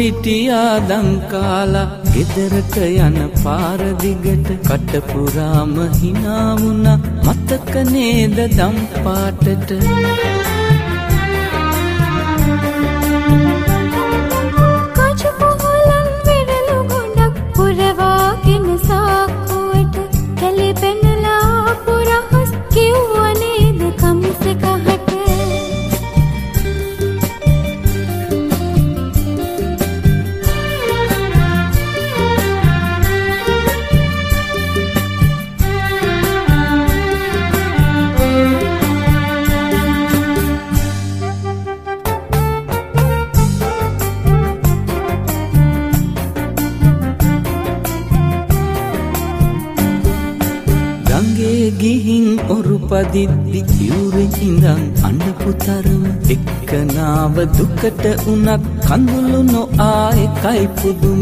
හිටියා දංකාලා ගෙදරට යන පාර දිගට කටපුරාම hina වුණා මතක නේද දම් පාටට කජුපොහලන් වෙරළු ගොඩක් පුරවාගෙන සාක්කුවට කැලෙපෙනලා පුරහස් කිව්වා නේද කම්සෙ කහට ගිහින් ඔරුපදිද්දි ඉවුරෙන් ඉඳන් අඬපු තරම එක්කනාව දුකට උනත් කඳුළු නොආ එකයි පුදුම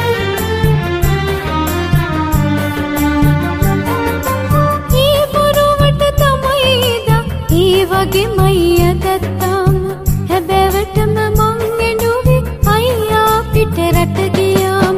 ඒ බොරුවට තමයිද ඒ වගේමයි අදත්තාම හැබැවටම මං එනුවේ අයියා පිට රට ගියාම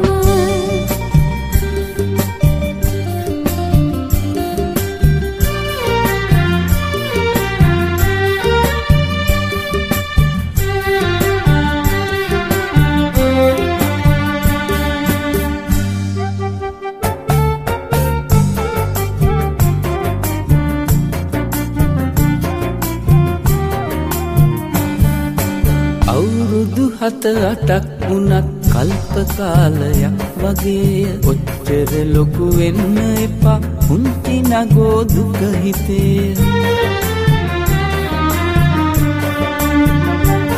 අවුරුදු 7-8ක් වුණත් කල්ප කාලයක් වගේ ඔච්චර ලොකු වෙන්න එපා පුංචි නගෝ දුක හිතේ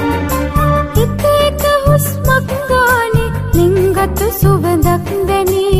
එක හුස්මක් ගානේ ලිංගතු සුවඳක් දැනේ